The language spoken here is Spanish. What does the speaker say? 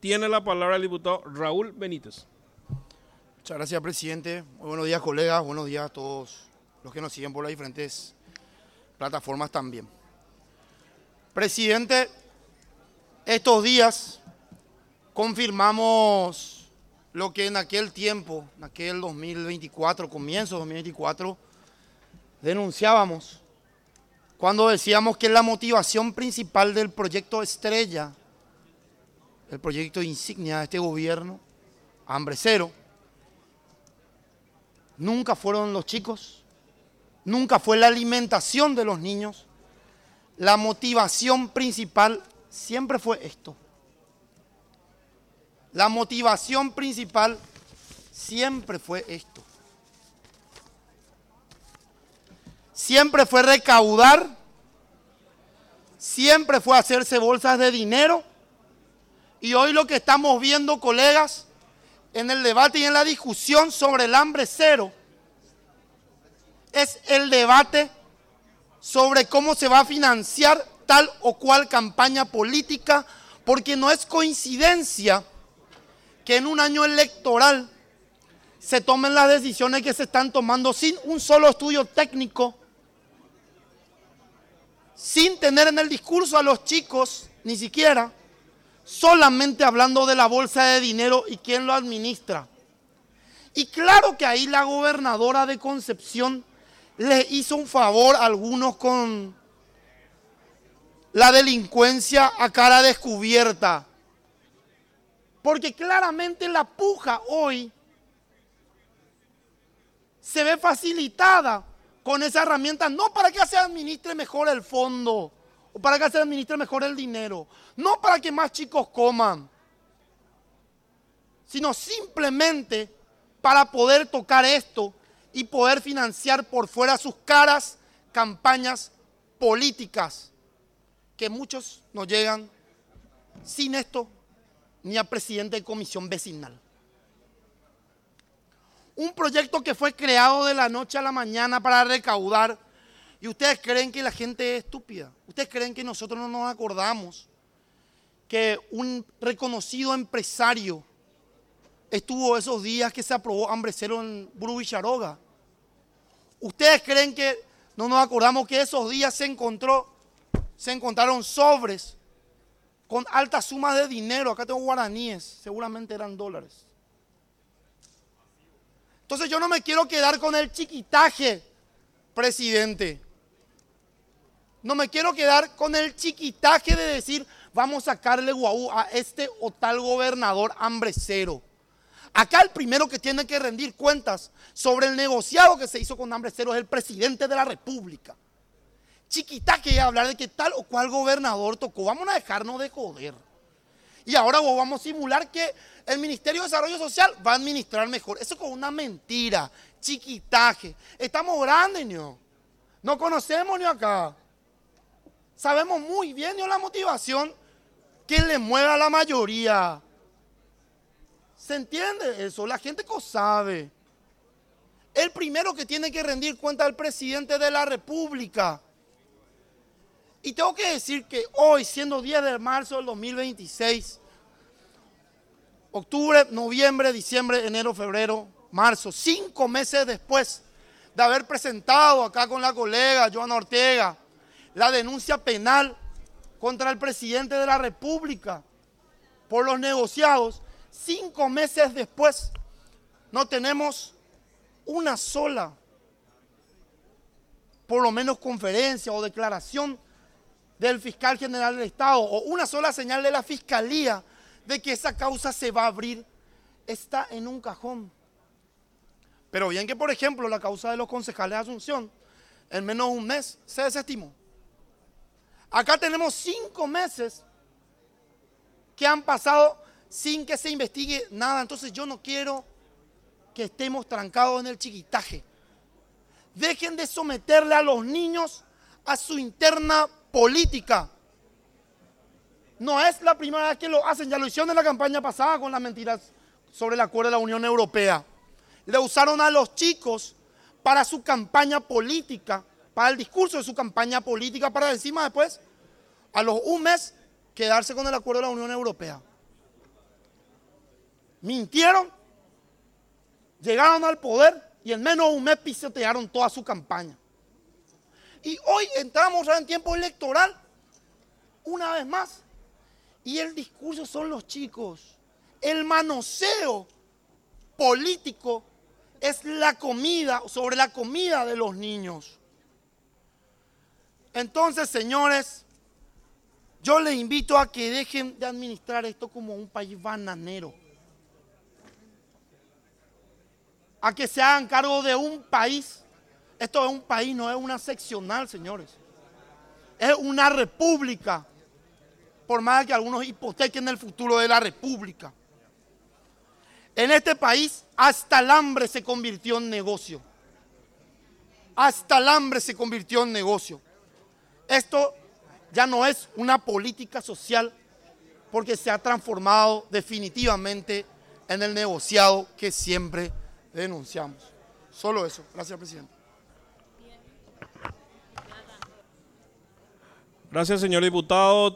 Tiene la palabra el diputado Raúl Benítez. Muchas gracias, presidente. Muy buenos días, colegas. Buenos días a todos los que nos siguen por las diferentes plataformas también. Presidente, estos días confirmamos lo que en aquel tiempo, en aquel 2024, comienzo de 2024, denunciábamos cuando decíamos que la motivación principal del proyecto estrella, el proyecto insignia de este gobierno, Hambre Cero, nunca fueron los chicos, nunca fue la alimentación de los niños. La motivación principal siempre fue esto. La motivación principal siempre fue esto. Siempre fue recaudar, siempre fue hacerse bolsas de dinero. Y hoy lo que estamos viendo, colegas, en el debate y en la discusión sobre el hambre cero, es el debate sobre cómo se va a financiar tal o cual campaña política, porque no es coincidencia que en un año electoral se tomen las decisiones que se están tomando sin un solo estudio técnico, sin tener en el discurso a los chicos, ni siquiera, solamente hablando de la bolsa de dinero y quién lo administra. Y claro que ahí la gobernadora de Concepción le hizo un favor a algunos con la delincuencia a cara descubierta. Porque claramente la puja hoy se ve facilitada con esa herramienta, no para que se administre mejor el fondo o para que se administre mejor el dinero, no para que más chicos coman, sino simplemente para poder tocar esto y poder financiar por fuera sus caras campañas políticas, que muchos no llegan sin esto ni a presidente de comisión vecinal. Un proyecto que fue creado de la noche a la mañana para recaudar. ¿Y ustedes creen que la gente es estúpida? ¿Ustedes creen que nosotros no nos acordamos que un reconocido empresario estuvo esos días que se aprobó Hambre Cero en Burubicharoga? ¿Ustedes creen que no nos acordamos que esos días se encontraron sobres con altas sumas de dinero? Acá tengo guaraníes, seguramente eran dólares. Entonces yo no me quiero quedar con el chiquitaje, presidente. No me quiero quedar con el chiquitaje de decir, vamos a sacarle guau a este o tal gobernador Hambre Cero. Acá el primero que tiene que rendir cuentas sobre el negociado que se hizo con Hambre Cero es el presidente de la República. Chiquitaje es hablar de que tal o cual gobernador tocó. Vamos a dejarnos de joder. Y ahora vamos a simular que el Ministerio de Desarrollo Social va a administrar mejor. Eso es como una mentira, chiquitaje. Estamos grandes, ¿no? No conocemos ni acá. Sabemos muy bien, ¿no?, la motivación que le mueve a la mayoría. ¿Se entiende eso? La gente que sabe. El primero que tiene que rendir cuenta al presidente de la República. Y tengo que decir que hoy, siendo 10 de marzo del 2026, octubre, noviembre, diciembre, enero, febrero, marzo, 5 meses después de haber presentado acá con la colega Joana Ortega la denuncia penal contra el presidente de la República por los negociados, 5 meses después no tenemos una sola, por lo menos conferencia o declaración del fiscal general del Estado o una sola señal de la Fiscalía de que esa causa se va a abrir. Está en un cajón. Pero bien que, por ejemplo, la causa de los concejales de Asunción, en menos de un mes, se desestimó. Acá tenemos 5 meses que han pasado sin que se investigue nada. Entonces yo no quiero que estemos trancados en el chiquitaje. Dejen de someterle a los niños a su interna política. No es la primera vez que lo hacen, ya lo hicieron en la campaña pasada con las mentiras sobre el acuerdo de la Unión Europea. Le usaron a los chicos para su campaña política, para el discurso de su campaña política, para encima después, a los un mes, quedarse con el acuerdo de la Unión Europea. mintieron, llegaron al poder y en menos de un mes pisotearon toda su campaña. Y hoy entramos ya en tiempo electoral, una vez más, y el discurso son los chicos. El manoseo político es la comida, sobre la comida de los niños. Entonces, señores, yo les invito a que dejen de administrar esto como un país bananero. A que se hagan cargo de un país. Esto es un país, no es una seccional, señores. Es una república. Por más que algunos hipotequen el futuro de la república. En este país, hasta el hambre se convirtió en negocio. Hasta el hambre se convirtió en negocio. Esto ya no es una política social porque se ha transformado definitivamente en el negociado que siempre denunciamos. Solo eso. Gracias, presidente. Gracias, señor diputado.